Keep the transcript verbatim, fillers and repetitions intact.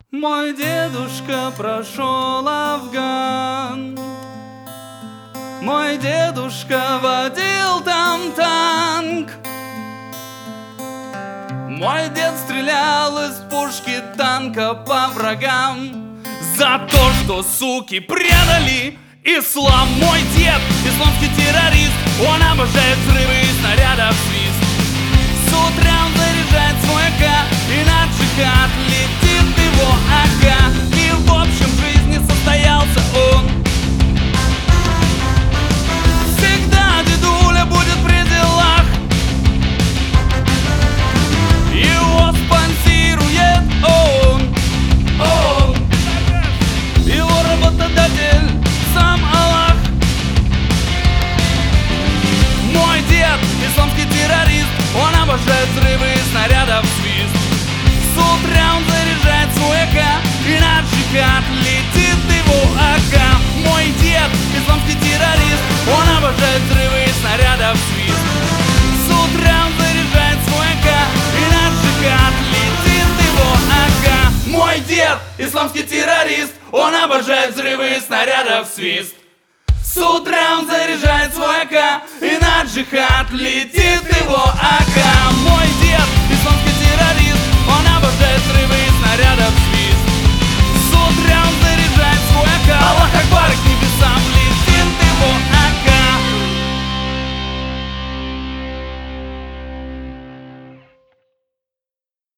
Мой дедушка прошел Афган, мой дедушка водил там танк. Мой дед стрелял из пушки танка по врагам. За то, что суки предали ислам. Мой дед исламский террорист, он обожает взрывы и снарядов свист. С утра он заряжает свой АК, и на джихад летит его АК. И в общем в жизни состоялся он. Всегда дедуля будет при делах. Его спонсирует он, он. Его работодатель сам Аллах. Мой дед исламский террорист, он обожает взрывы и снарядов свист. С утра он заряжает свой АК, и на джихад летит его АК. Мой дед исламский террорист, он обожает взрывы и снарядов свист. С утра он заряжает свой АК, и на джихад летит его АК. Мой дед исламский террорист, он обожает взрывы и снарядов свист. С утра он заряжает свой АК, и на джихад летит его АК. Мой дед